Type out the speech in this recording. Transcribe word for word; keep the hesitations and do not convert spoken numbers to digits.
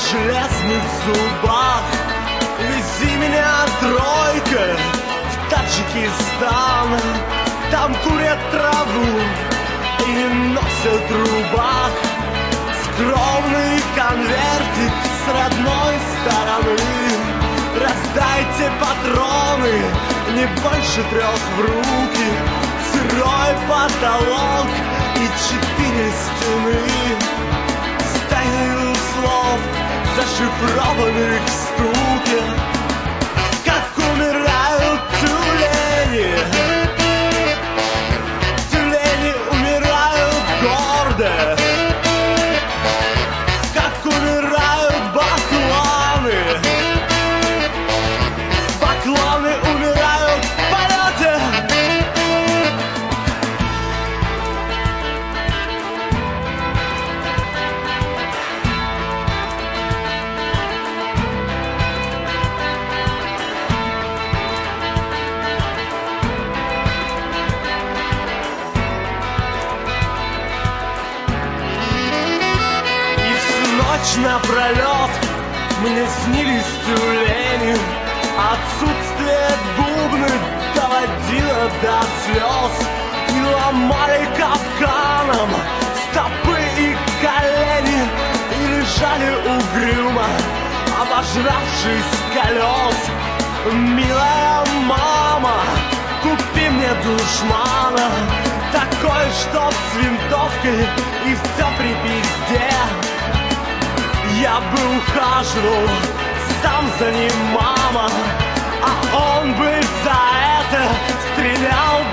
железных зубах. Вези меня, тройка, в Таджикистан. Там курят траву и носят рубах. Скромный конвертик с родной стороны. Раздайте патроны, не больше трех в руки. Сырой потолок и четыре стены. Стаю слов, зашифрованных в стуке. Как умирают тюлени. Тюлени умирают гордо. Как умирают бакланы. Бакланы умирают в полете. Напролет мне снились тюлени. Отсутствие бубны доводило до слез. И ломали капканом стопы и колени. И лежали угрюмо, обожравшись колес. Милая мама, купи мне душмана, такой, чтоб с винтовкой и все при пизде. Я бы ухаживал сам за ним, мама, а он бы за это стрелял